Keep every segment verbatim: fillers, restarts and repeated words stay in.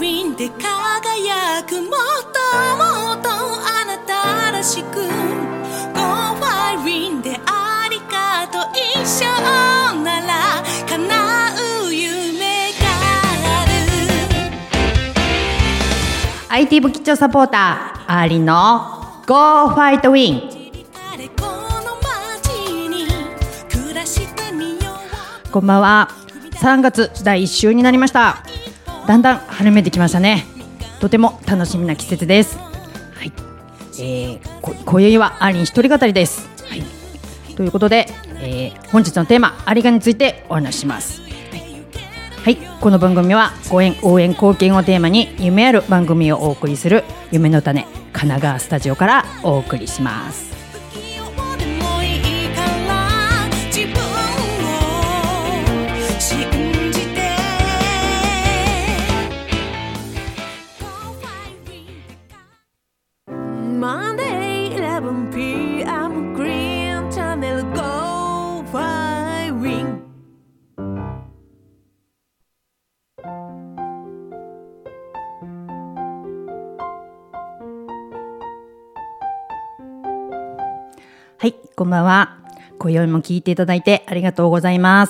リンで輝くもっともっとあなたらしく Go ファイリンでありがとう一生なら叶う夢があるアイティー 部吉祥サポーターアーリンの Go ファイトウィン。こんばんは。さんがつだいいっ週になりました。だんだん春めいてきましたね。とても楽しみな季節です。はい、えー、こ今宵はアーリン一人語りです。はい、ということで、えー、本日のテーマアリガについてお話しします。はい、はい、この番組はご縁応援貢献をテーマに夢ある番組をお送りする夢の種神奈川スタジオからお送りします。はい、こんばんは。今宵も聞いていただいてありがとうございます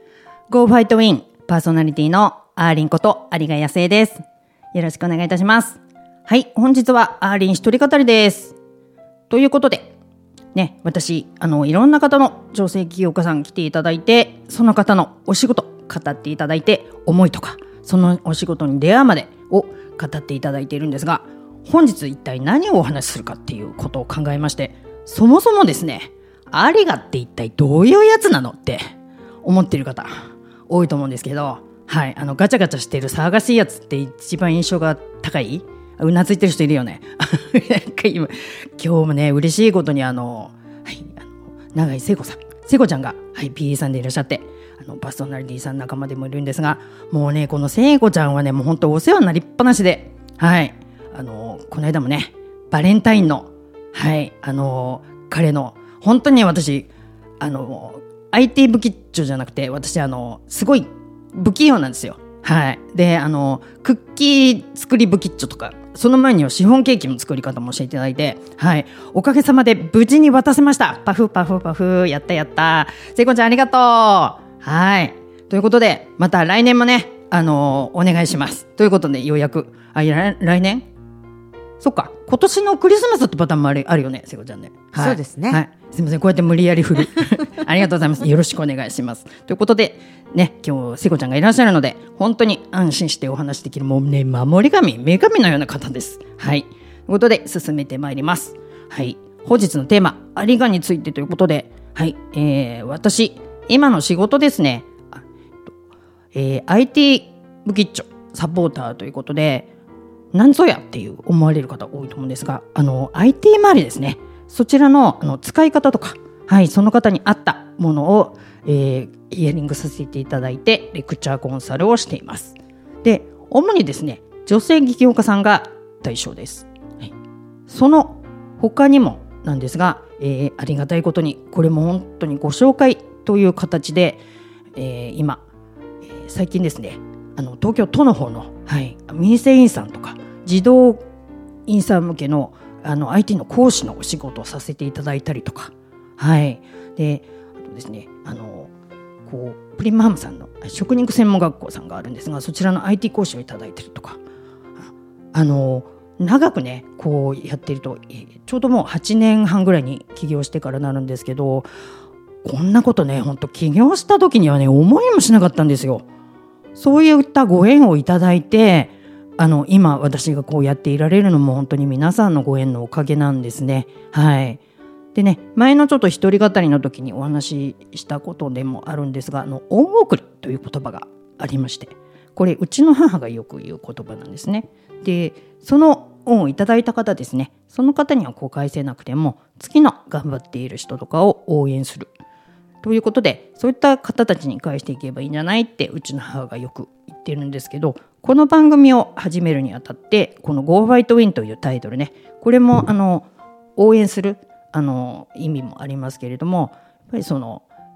。Go Fight Win パーソナリティのアーリンこと有賀康生です。よろしくお願いいたします。はい、本日はアーリン一人語りです。ということで、ね、私、あの、いろんな方の女性起業家さん来ていただいて、その方のお仕事語っていただいて、思いとか、そのお仕事に出会うまでを語っていただいているんですが、本日一体何をお話しするかっていうことを考えまして、そもそもですね、アリガって一体どういうやつなのって思っている方多いと思うんですけど、はい、あのガチャガチャしてる騒がしいやつって一番印象が高い？うなずいてる人いるよね。なんか 今, 今日もね、嬉しいことにあの、はい、あの永井聖子さん、聖子ちゃんが、はい、ピーエー さんでいらっしゃって、あのパーソナリティさん仲間でもいるんですが、もうね、この聖子ちゃんはね、もう本当お世話になりっぱなしで、はい、あのこの間もね、バレンタインのはい、あの彼の本当に私あの アイティー 不吉祥じゃなくて、私あのすごい不器用なんですよ。はい、であのクッキー作り不吉祥とか、その前にはシフォンケーキの作り方も教えていただいて、はい、おかげさまで無事に渡せました。パフパフパフ、やったやった。聖子ちゃんありがとう。はい、ということでまた来年もね、あのお願いしますということで、ようやくあ来年そっか、今年のクリスマスってパターンもある、あるよね、聖子ちゃんね。はい、 そうですね。 はい、すみません、こうやって無理やり振る。ありがとうございます。よろしくお願いします。ということで、ね、今日聖子ちゃんがいらっしゃるので、本当に安心してお話できる、もうね、守り神、女神のような方です。はい。ということで、進めてまいります。はい。本日のテーマ、アリガについてということで、はい。えー、私、今の仕事ですね、えー、アイティー 不吉祥サポーターということで、なんぞやっていう思われる方多いと思うんですが、あの アイティー 周りですね、そちら の, あの使い方とか、はい、その方に合ったものを、えー、ヒアリングさせていただいてレクチャーコンサルをしています。で、主にですね、女性起業家さんが対象です。はい、その他にもなんですが、えー、ありがたいことにこれも本当にご紹介という形で、えー、今、えー、最近ですね、あの東京都の方の、はい、民生委員さんとか児童委員さん向け の, あの アイティー の講師のお仕事をさせていただいたりとか、はい、であとですね、あのこうプリマハムさんの食肉専門学校さんがあるんですが、そちらの アイティー 講師をいただいているとか、あの長くねこうやっていると、ちょうどもうはちねんはんぐらいに起業してからなるんですけど、こんなことね、本当起業した時にはね、思いもしなかったんですよ。そういったご縁をいただいて、あの今私がこうやっていられるのも本当に皆さんのご縁のおかげなんですね。はい。でね、前のちょっと一人語りの時にお話ししたことでもあるんですが、あの恩送りという言葉がありまして、これうちの母がよく言う言葉なんですね。で、その恩をいただいた方ですね、その方にはこう返せなくても、次の頑張っている人とかを応援するということで、そういった方たちに返していけばいいんじゃないってうちの母がよく言ってるんですけど、この番組を始めるにあたって、この Go Fight Win というタイトルね、これもあの応援するあの意味もありますけれども、やっぱりその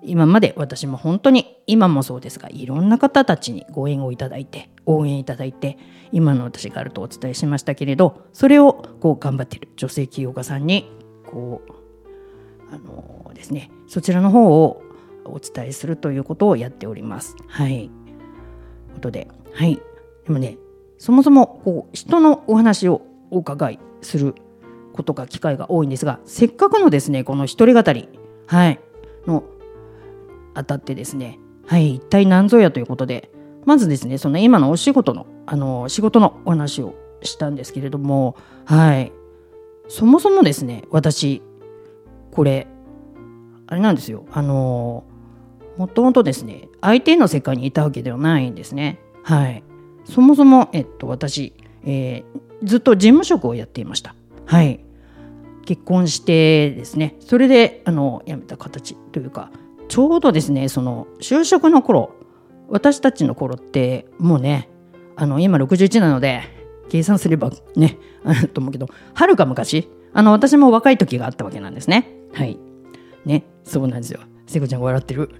今まで私も本当に今もそうですが、いろんな方たちにご縁をいただいて応援いただいて今の私があるとお伝えしましたけれど、それをこう頑張っている女性起業家さんにこうあのですね、そちらの方をお伝えするということをやっております。はい。ということで、はい。でもね、そもそもこう人のお話をお伺いすることが機会が多いんですが、せっかくのですねこの一人語り、はい、のあたってですね、はい、一体何ぞやということで、まずですねその今のお仕事のあの仕事のお話をしたんですけれども、はい、そもそもですね私これあれなんですよ、あのもともとですね アイティー の世界にいたわけではないんですね。はい、そもそも、えっと、私、えー、ずっと事務職をやっていました。はい、結婚してですね、それであの辞めた形というか、ちょうどですねその就職の頃、私たちの頃ってもうね、あの今ろくじゅういちなので計算すればねあると思うけど、はるか昔あの私も若い時があったわけなんですね。はいね、そうなんですよ。聖子ちゃんが笑ってる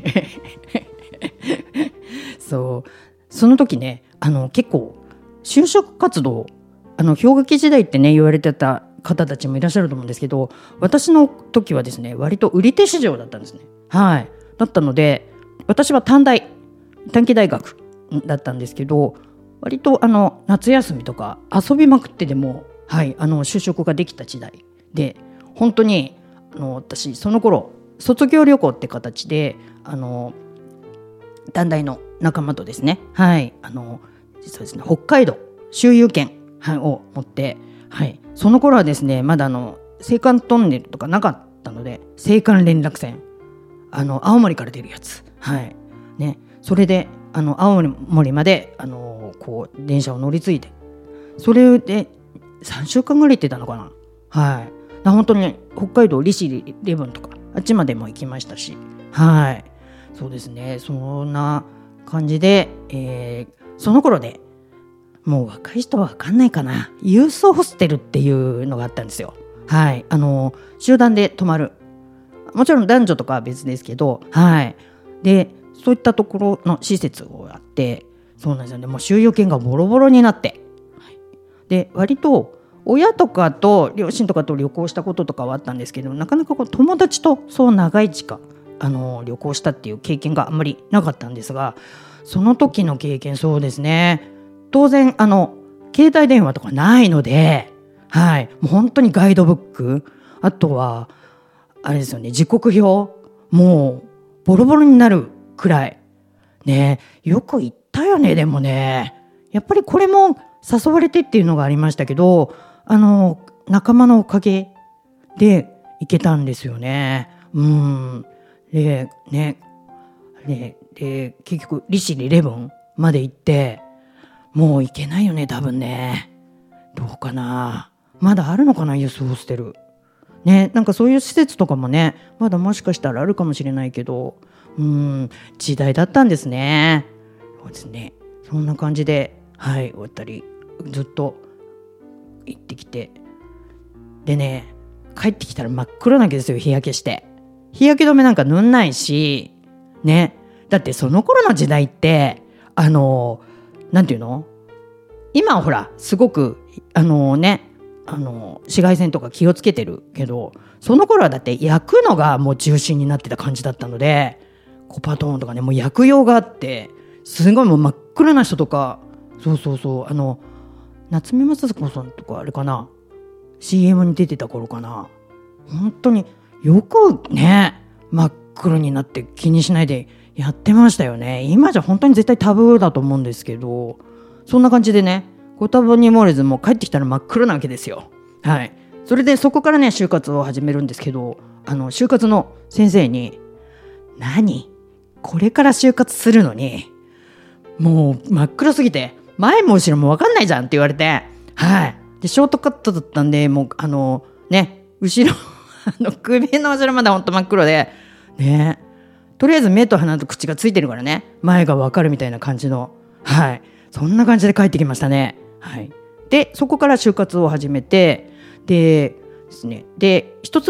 そう、その時ねあの結構就職活動、あの氷河期時代ってね言われてた方たちもいらっしゃると思うんですけど、私の時はですね割と売り手市場だったんですね。はい、だったので私は短大短期大学だったんですけど、割とあの夏休みとか遊びまくってでも、はい、あの就職ができた時代で、本当にあの私その頃卒業旅行って形であの短大の仲間とですね、はい、あの実はですね北海道周遊券、はい、を持って、はい、その頃はですねまだあの青函トンネルとかなかったので、青函連絡船、あの青森から出るやつ、はいね、それであの青森まであのこう電車を乗り継いで、それでさんしゅうかんぐらい行ってたのかな。はい、本当に北海道利尻レブンとかあっちまでも行きましたし、はい、そうですね、そんな感じで、えー、その頃で、ね、もう若い人は分かんないかな、ユースホステルっていうのがあったんですよ。はい、あの集団で泊まる、もちろん男女とかは別ですけど、はい、でそういったところの施設をやって、そうなんですよね、もう収容券がボロボロになって、はい、で割と親とかと両親とかと旅行したこととかはあったんですけど、なかなかこう友達とそう長い時間あの旅行したっていう経験があんまりなかったんですが、その時の経験、そうですね、当然あの携帯電話とかないので、はい、もう本当にガイドブック、あとはあれですよね、時刻表もうボロボロになるくらいね、よく行ったよね。でもねやっぱりこれも誘われてっていうのがありましたけど、あの仲間のおかげで行けたんですよね。うんでねでで結局利尻レブンまで行って、もう行けないよね多分ね。どうかな、まだあるのかなユースホステルね。なんかそういう施設とかもねまだもしかしたらあるかもしれないけど、うん時代だったんですね。そうですね、そんな感じで、はい、終わったりずっと行ってきて、でね帰ってきたら真っ黒なわけですよ。日焼けして、日焼け止めなんか塗んないしね。だってその頃の時代ってあのなんていうの、今はほらすごくあのねあの紫外線とか気をつけてるけど、その頃はだって焼くのがもう中心になってた感じだったので、コパトーンとかねもう焼く用があって、すごいもう真っ黒な人とか、そうそうそう、あの夏目雅子さんとかあれかな シーエム に出てた頃かな、本当によくね真っ黒になって気にしないでやってましたよね。今じゃ本当に絶対タブーだと思うんですけど、そんな感じでねご多分に漏れずもう帰ってきたら真っ黒なわけですよ。はい、それでそこからね就活を始めるんですけど、あの就活の先生に、何これから就活するのにもう真っ黒すぎて前も後ろも分かんないじゃんって言われて、はい、でショートカットだったんで、もうあのね後ろあの首の後ろまでほんと真っ黒でね、とりあえず目と鼻と口がついてるからね前が分かるみたいな感じの、はい、そんな感じで帰ってきましたね。はい、でそこから就活を始めて、でですね、で一つ目に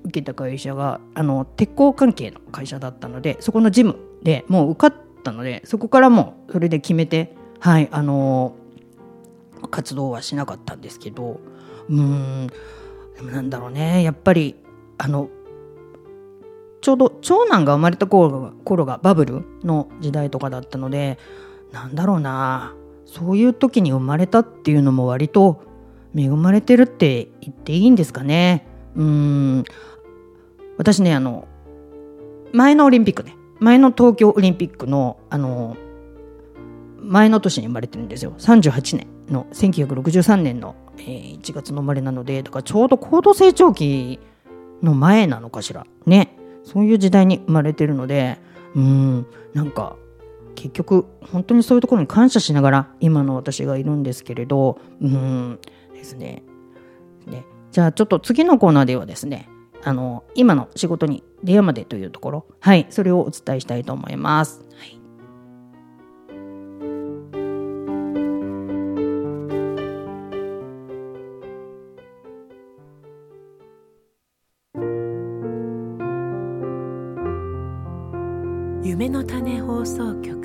受けた会社があの鉄鋼関係の会社だったので、そこの事務でもう受かったので、そこからもうそれで決めて、はいあの活動はしなかったんですけど、うーんでもなんだろうね、やっぱりあのちょうど長男が生まれた頃が、頃がバブルの時代とかだったので、なんだろうな、そういう時に生まれたっていうのも割と恵まれてるって言っていいんですかね。うーん私ね、あの前のオリンピックね前の東京オリンピックのあの前の年に生まれてるんですよ。さんじゅうはちねんのせんきゅうひゃくろくじゅうさんねんの、えー、いちがつの生まれなので、だからちょうど高度成長期の前なのかしらね。そういう時代に生まれてるので、うーんなんか結局本当にそういうところに感謝しながら今の私がいるんですけれど、うーんですね。ね、じゃあちょっと次のコーナーではですね、あの今の仕事に出会うまでというところ、はいそれをお伝えしたいと思います。はい、 夢の種放送局。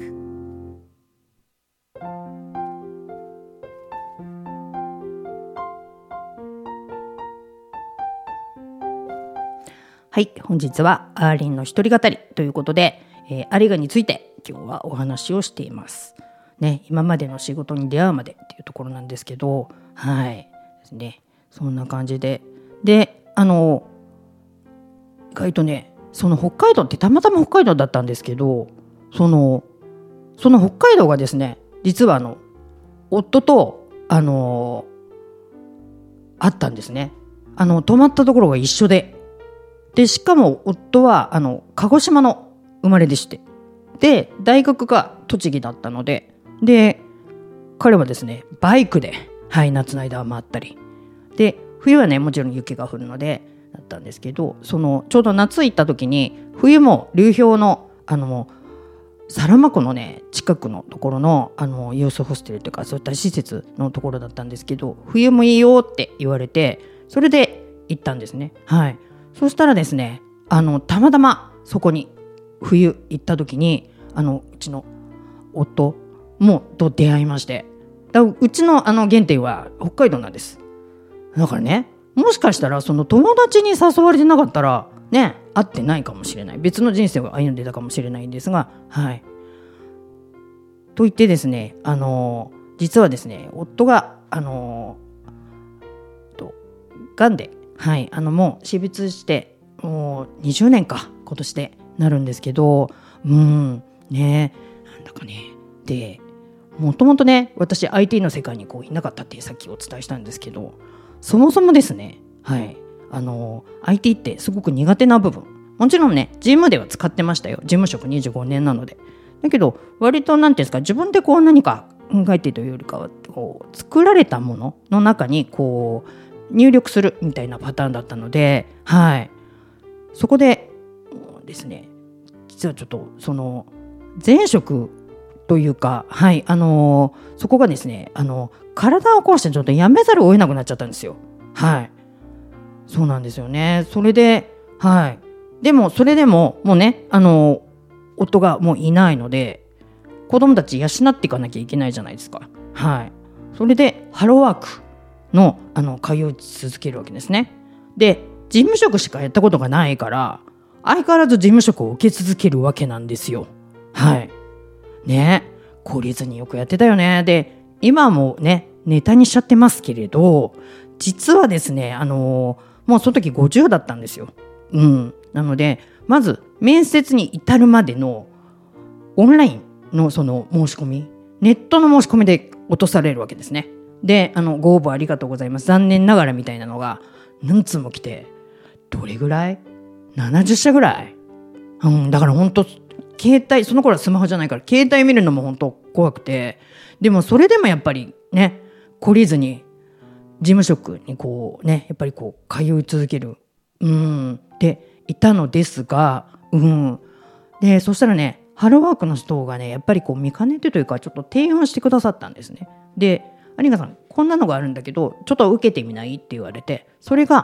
はい、本日はアーリンの一人語りということで、えー、アリガについて今日はお話をしています、ね、今までの仕事に出会うまでっていうところなんですけど、はいですね、そんな感じでであの意外とね、その北海道ってたまたま北海道だったんですけど、そのその北海道がですね、実はあの夫とあのあったんですね。あの泊まったところが一緒で、でしかも夫はあの鹿児島の生まれでして、で大学が栃木だったので、で彼はですねバイクで、はい、夏の間は回ったりで、冬はねもちろん雪が降るのでだったんですけど、そのちょうど夏行った時に冬も流氷のあのサラマ湖のね近くのところのあのユースホステルというかそういった施設のところだったんですけど、冬もいいよって言われて、それで行ったんですね。はい。そしたらですね、あのたまたまそこに冬行った時にあのうちの夫もと出会いまして、だうちのあの原点は北海道なんです。だからね、もしかしたらその友達に誘われてなかったらね会ってないかもしれない、別の人生を歩んでたかもしれないんですが、はいと言ってですね、あの実はですね夫があのとがんで、はい、あのもう死別してもうにじゅうねんか今年でなるんですけど、うんねなんだかね、でもともとね私 アイティー の世界にこういなかったってさっきお伝えしたんですけど、そもそもですね、はいあの アイティー ってすごく苦手な部分、もちろんね事務では使ってましたよ。事務職にじゅうごねんなので。だけど割となんていうんですか、自分でこう何か考えてというよりかはこう作られたものの中にこう入力するみたいなパターンだったので、はい、そこでですね、実はちょっとその前職というか、はい、あのー、そこがですね、あの体を壊してちょっとやめざるを得なくなっちゃったんですよ。はい、そうなんですよね。それで、はい、でもそれでももうね、あのー、夫がもういないので子供たち養っていかなきゃいけないじゃないですか。はい、それでハローワークのあの通い続けるわけですね。で事務職しかやったことがないから相変わらず事務職を受け続けるわけなんですよ。はいね、懲りずによくやってたよね。で今もねネタにしちゃってますけれど、実はですねあのー、もうその時ごじゅうだったんですよ。うんなのでまず面接に至るまでのオンラインのその申し込み、ネットの申し込みで落とされるわけですね。であのご応募ありがとうございます、残念ながらみたいなのが何通も来て、どれぐらいななじゅっしゃぐらい、うん、だから本当携帯、その頃はスマホじゃないから携帯見るのも本当怖くて、でもそれでもやっぱりね懲りずに事務職にこうねやっぱりこう通い続ける、うんっていたのですが、うんでそしたらねハローワークの人がねやっぱりこう見かねてというかちょっと提案してくださったんですね。で有賀さんこんなのがあるんだけどちょっと受けてみないって言われて、それが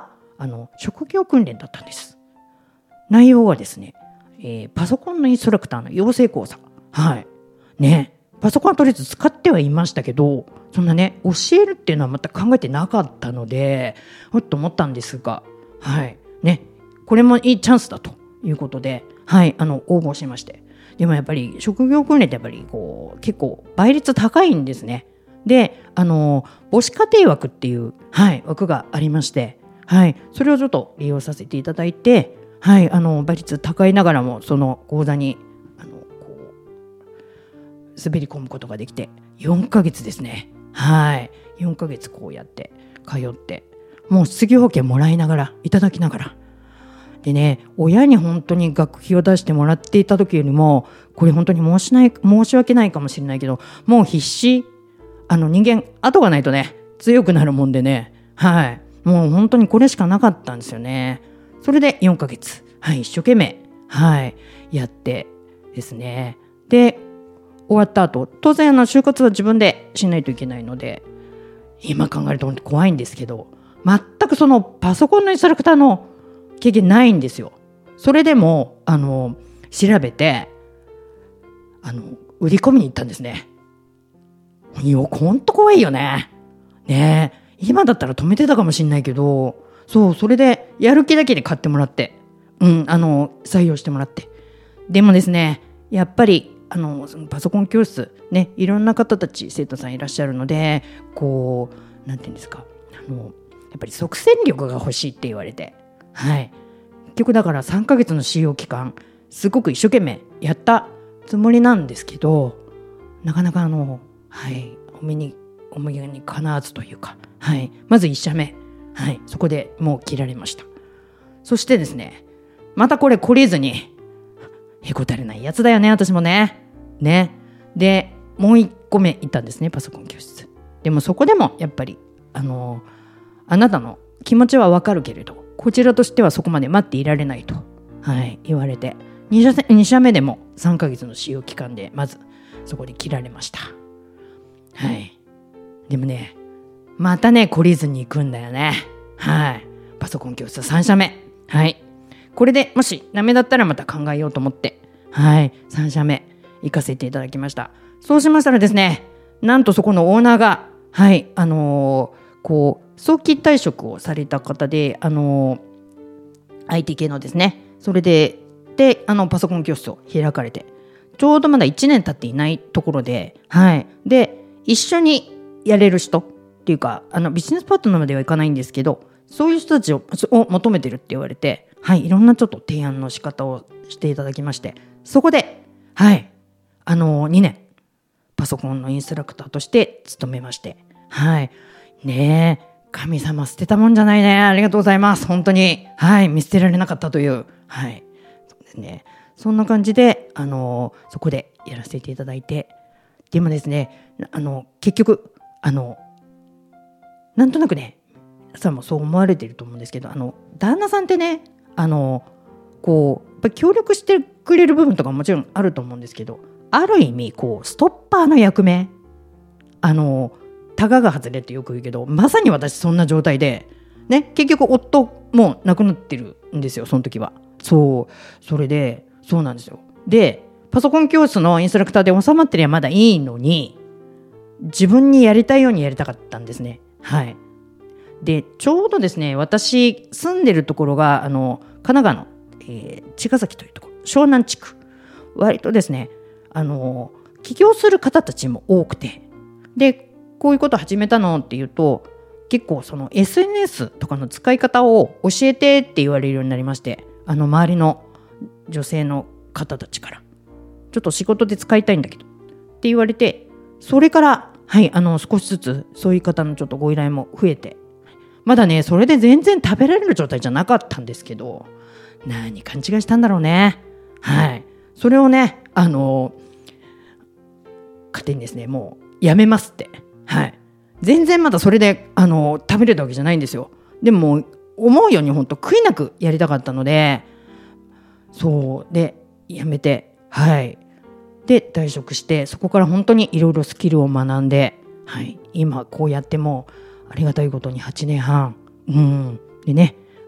あの職業訓練だったんです。内容はですね、えー、パソコンのインストラクターの養成講座。はいね、パソコンはとりあえず使ってはいましたけど、そんなね教えるっていうのはまた考えてなかったので、ほっと思ったんですが、はいね、これもいいチャンスだということで、はい、あの応募しまして、でもやっぱり職業訓練ってやっぱりこう結構倍率高いんですね。で、あの母子家庭枠っていう、はい、枠がありまして、はい、それをちょっと利用させていただいて、はい、あの倍率高いながらもその講座にあのこう滑り込むことができてよんかげつですね。はい、よんかげつこうやって通って、もう失業保険もらいながらいただきながらでね、親に本当に学費を出してもらっていた時よりも、これ本当に申しない、申し訳ないかもしれないけど、もう必死、あの人間後がないとね強くなるもんでね、はい、もう本当にこれしかなかったんですよね。それでよんかげつ、はい、一生懸命、はい、やってですね、で終わった後、当然あの就活は自分でしないといけないので、今考えると本当怖いんですけど、全くそのパソコンのインストラクターの経験ないんですよ。それでもあの調べてあの売り込みに行ったんですね。いやほんと怖いよね。ねえ、今だったら止めてたかもしれないけど、そうそれでやる気だけで買ってもらって、うんあの採用してもらって、でもですね、やっぱりあのパソコン教室ね、いろんな方たち生徒さんいらっしゃるので、こうなんていうんですか、あのやっぱり即戦力が欲しいって言われて、はい、結局だからさんかげつの使用期間すごく一生懸命やったつもりなんですけど、なかなかあのはいお目にお目にかなわずというか、はい、まずいち社目、はい、そこでもう切られました。そしてですね、またこれ懲りずに、へこたれないやつだよね私もねねでもういっこめ行ったんですね、パソコン教室。でもそこでもやっぱりあのあなたの気持ちはわかるけれど、こちらとしてはそこまで待っていられないと、はい、言われて、に社、に社目でもさんかげつの使用期間でまずそこで切られました。はい、でもねまたね懲りずに行くんだよね。はい、パソコン教室さん社目、はい、これでもしダメだったらまた考えようと思って、はい、さん社目行かせていただきました。そうしましたらですね、なんとそこのオーナーが、はいあのー、こう早期退職をされた方で、あのー、アイティー 系のですね、それでであのパソコン教室を開かれて、ちょうどまだいちねん経っていないところで、はい、で一緒にやれる人っていうか、あのビジネスパートナーまではいかないんですけど、そういう人たちをを求めてるって言われて、はい、いろんなちょっと提案の仕方をしていただきまして、そこで、はい、あのにねんパソコンのインストラクターとして勤めまして、はい、ねえ、神様捨てたもんじゃないね、ありがとうございます、本当に、はい、見捨てられなかったという、はい、そうですね、そんな感じで、あのそこでやらせていただいて、でもですね、あの結局あのなんとなくね、皆さんもそう思われていると思うんですけど、あの旦那さんってね、あのこうやっぱり協力してくれる部分とかももちろんあると思うんですけど、ある意味こうストッパーの役目、あのタガが外れってよく言うけど、まさに私そんな状態で、ね、結局夫も亡くなってるんですよ、その時は。そうそれでそうなんですよ。でパソコン教室のインストラクターで収まってりゃまだいいのに、自分にやりたいようにやりたかったんですね。はい。でちょうどですね、私住んでるところがあの神奈川の、えー、茅ヶ崎というところ、湘南地区、割とですね、あの起業する方たちも多くて、でこういうこと始めたのっていうと、結構その エスエヌエス とかの使い方を教えてって言われるようになりまして、あの周りの女性の方たちからちょっと仕事で使いたいんだけどって言われて、それからはいあの少しずつそういう方のちょっとご依頼も増えて、まだねそれで全然食べられる状態じゃなかったんですけど、何勘違いしたんだろうね。はい、それをねあの勝手にですね、もうやめますって、はい、全然まだそれであの食べれたわけじゃないんですよ。でも思うように本当悔いなくやりたかったので、そうでやめて、はいで退職して、そこから本当にいろいろスキルを学んで、はい、今こうやってもありがたいことにはちねんはん、うんでね、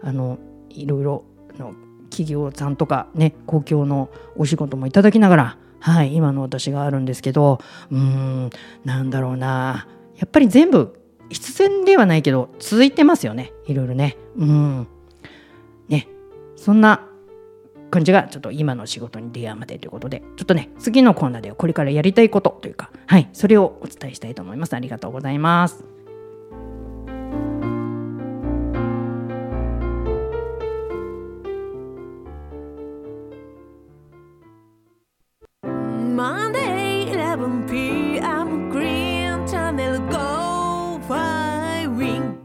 あのいろいろの企業さんとかね公共のお仕事もいただきながら、はい、今の私があるんですけど、うーんなんだろうな、やっぱり全部必然ではないけど続いてますよね、いろいろね。うんね、そんな感じがちょっと今の仕事に出会うまでということで、ちょっとね次のコーナーではこれからやりたいことというか、はい、それをお伝えしたいと思います。ありがとうございます。 Monday イレブンピーエム Green Channel Go Firing。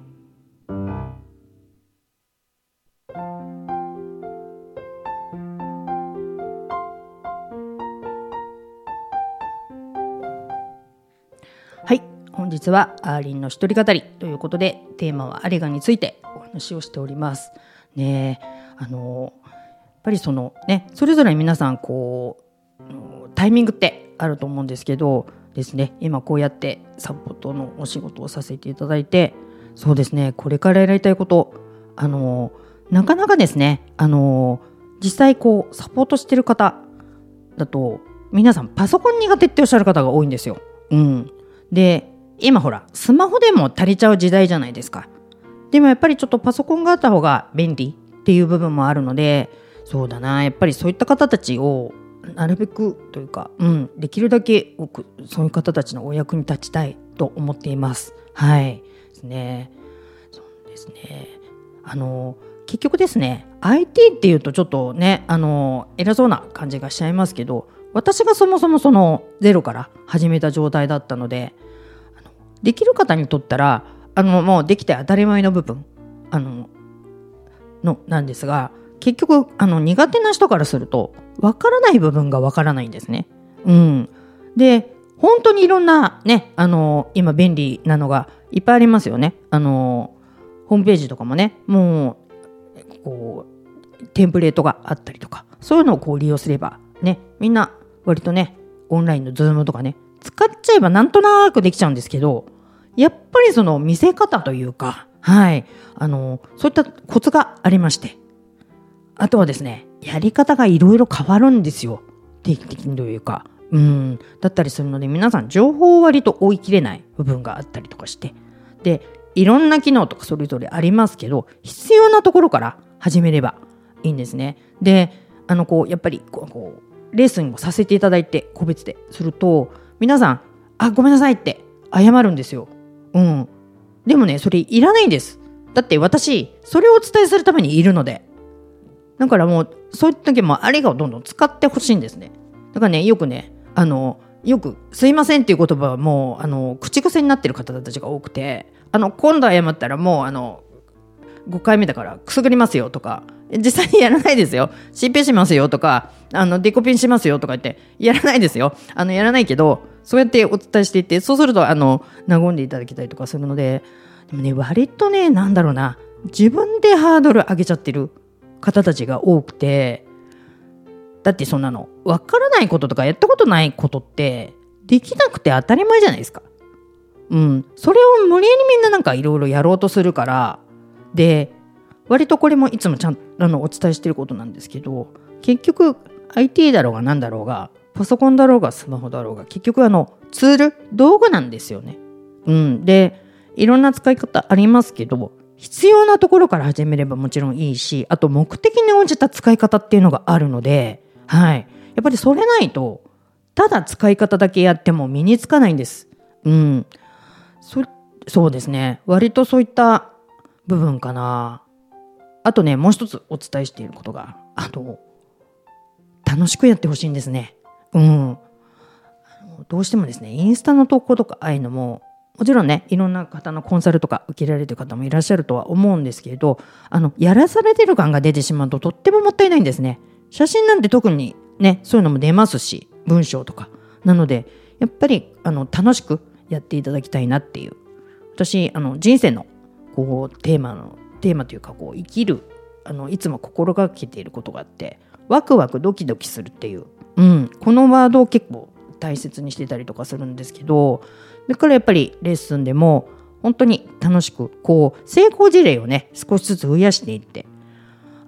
はい、本日はアーリンの一人語りということで、テーマはアレガについてお話をしておりますね。あのやっぱりそのね、それぞれ皆さんこうタイミングってあると思うんですけどですね、今こうやってサポートのお仕事をさせていただいて、そうですね、これからやりたいこと、あのなかなかですね、あの実際こうサポートしてる方だと皆さんパソコン苦手っておっしゃる方が多いんですよ。うん、で今ほらスマホでも足りちゃう時代じゃないですか。でもやっぱりちょっとパソコンがあった方が便利っていう部分もあるので、そうだな、やっぱりそういった方たちをなるべくというか、うん、できるだけ多くそういう方たちのお役に立ちたいと思っています。はいですね。そうですね。あの結局ですね、 アイティー っていうとちょっとね、あの偉そうな感じがしちゃいますけど、私がそもそもそのゼロから始めた状態だったので、あのできる方にとったらあのもうできて当たり前の部分あののなんですが、結局あの苦手な人からするとわからない部分がわからないんですね。うん、で本当にいろんなね、あの今便利なのがいっぱいありますよね。あのホームページとかもね、もうこうテンプレートがあったりとか、そういうのをこう利用すればね、みんな割とねオンラインのズームとかね使っちゃえばなんとなくできちゃうんですけど、やっぱりその見せ方というか、はい、あのそういったコツがありまして、あとはですね、やり方がいろいろ変わるんですよ、定期的にというか、うん、だったりするので、皆さん情報を割と追い切れない部分があったりとかして、でいろんな機能とかそれぞれありますけど、必要なところから始めればいいんですね。であのこうやっぱりこうこうレッスンをさせていただいて個別ですると、皆さんあごめんなさいって謝るんですよ。うん、でもねそれいらないんです。だって私それをお伝えするためにいるので、だからもうそういった時もあれがどんどん使ってほしいんですね。だからね、よくねあのよくすいませんっていう言葉はもうあの口癖になってる方たちが多くて、あの今度謝ったらもうあのごかいめだからくすぐりますよとか、実際にやらないですよ、シーピーしますよとか、あのデコピンしますよとか言ってやらないですよ、あのやらないけど、そうやってお伝えしていって、そうするとあの和んでいただけたりとかするので、でもね割とねなんだろうな、自分でハードル上げちゃってる方たちが多くて、だってそんなの分からないこととかやったことないことってできなくて当たり前じゃないですか。うん、それを無理やりみんななんかいろいろやろうとするから、で割とこれもいつもちゃんとあのお伝えしてることなんですけど、結局 アイティー だろうがなんだろうがパソコンだろうがスマホだろうが、結局あのツール道具なんですよね。うん、でいろんな使い方ありますけど、必要なところから始めればもちろんいいし、あと目的に応じた使い方っていうのがあるので、はい、やっぱりそれないとただ使い方だけやっても身につかないんです。うん、そ, そうですね、割とそういった部分かな。あとね、もう一つお伝えしていることが、あと楽しくやってほしいんですね。うん、どうしてもですね、インスタの投稿とかああいうのももちろんね、いろんな方のコンサルとか受けられてる方もいらっしゃるとは思うんですけれど、あのやらされてる感が出てしまうととってももったいないんですね。写真なんて特にね、そういうのも出ますし、文章とかなので、やっぱりあの楽しくやっていただきたいなっていう、私あの人生のこうテーマのテーマというか、こう生きるあのいつも心がけていることがあって、ワクワクドキドキするっていう、うん、このワードを結構大切にしてたりとかするんですけど、だからやっぱりレッスンでも本当に楽しくこう成功事例をね少しずつ増やしていって、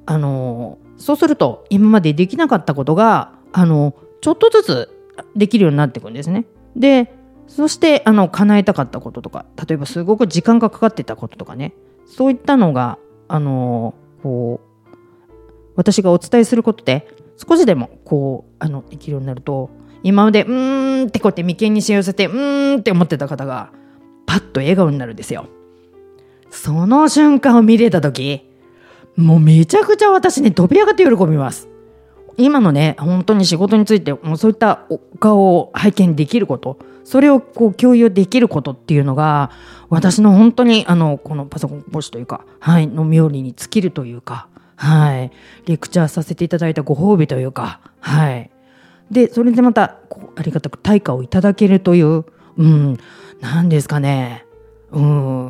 あのそうすると今までできなかったことがあのちょっとずつできるようになっていくんですね。でそしてあの叶えたかったこととか、例えばすごく時間がかかってたこととかね、そういったのがあのこう私がお伝えすることで少しでもこうあのできるようになると、今までうーんってこうやって眉間にしわ寄せてうーんって思ってた方がパッと笑顔になるんですよ。その瞬間を見れた時、もうめちゃくちゃ私ね飛び上がって喜びます。今のね本当に仕事についてもうそういったお顔を拝見できること、それをこう共有できることっていうのが私の本当にあのこのパソコン講師というか、はい、の冥利に尽きるというか、はい、レクチャーさせていただいたご褒美というか、はい、でそれでまたこうありがたく対価をいただけるという、うん、なんですかね、うん、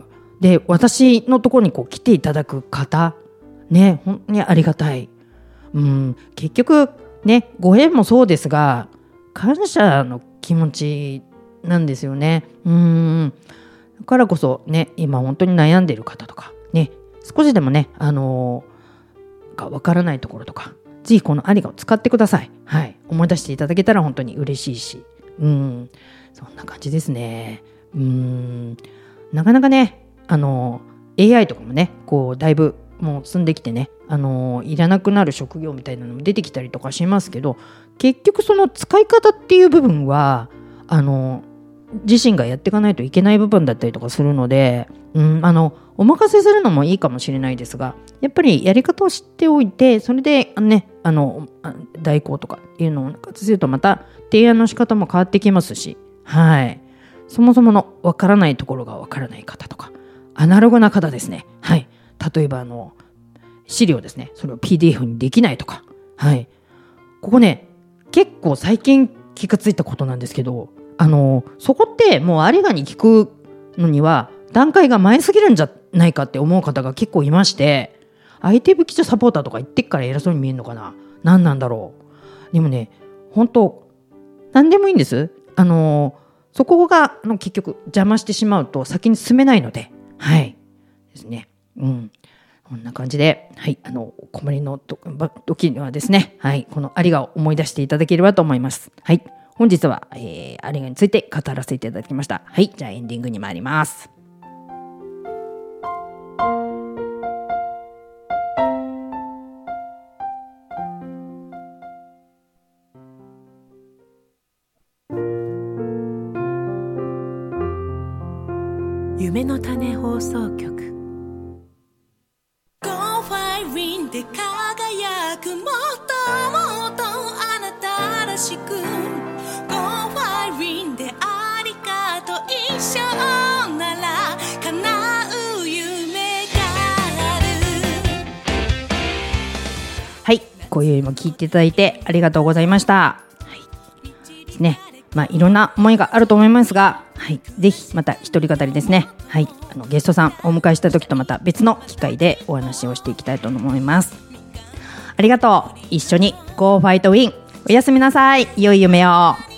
で私のところにこう来ていただく方ね、本当にありがたい。うん、結局ねご縁もそうですが感謝の気持ちなんですよね。うん、だからこそね今本当に悩んでいる方とかね、少しでもねあのー、わからないところとかぜひこのありがを使ってください。はい、思い出していただけたら本当に嬉しいし、うん、そんな感じですね。うん、なかなかねあの エーアイ とかもねこうだいぶもう積んできてね、あのー、いらなくなる職業みたいなのも出てきたりとかしますけど、結局その使い方っていう部分はあのー、自身がやっていかないといけない部分だったりとかするので、うん、あのお任せするのもいいかもしれないですが、やっぱりやり方を知っておいてそれでねあの代行とかっていうのを活用するとまた提案の仕方も変わってきますし、はい、そもそものわからないところがわからない方とかアナログな方ですね、はい、例えばあの資料ですね、それを ピーディーエフ にできないとか、はい、ここね結構最近気がついたことなんですけど、あのそこってもうありがに聞くのには段階が前すぎるんじゃないかって思う方が結構いまして、アイテム記者サポーターとか言ってっから偉そうに見えるのかな、何なんだろう。でもね本当何でもいいんです。あのそこがあの結局邪魔してしまうと先に進めないので、はいですね、うん、こんな感じで、はい、あの困りの時にはですね、はい、このありがを思い出していただければと思います。はい、本日は、えー、ありがについて語らせていただきました。はい、じゃあエンディングに参ります。 夢の種放送局。ゴーファイリンで輝く、もっともっとあなたらしく。ゴーファイリンでありがとう、一生なら叶う夢がある。 はい、今宵も聞いていただいてありがとうございました。はいですね、まあいろんな思いがあると思いますが、はい、ぜひまた一人語りですね、はい、あのゲストさんお迎えした時とまた別の機会でお話をしていきたいと思います。ありがとう。一緒に Go Fight Win。 おやすみなさい。良い夢を。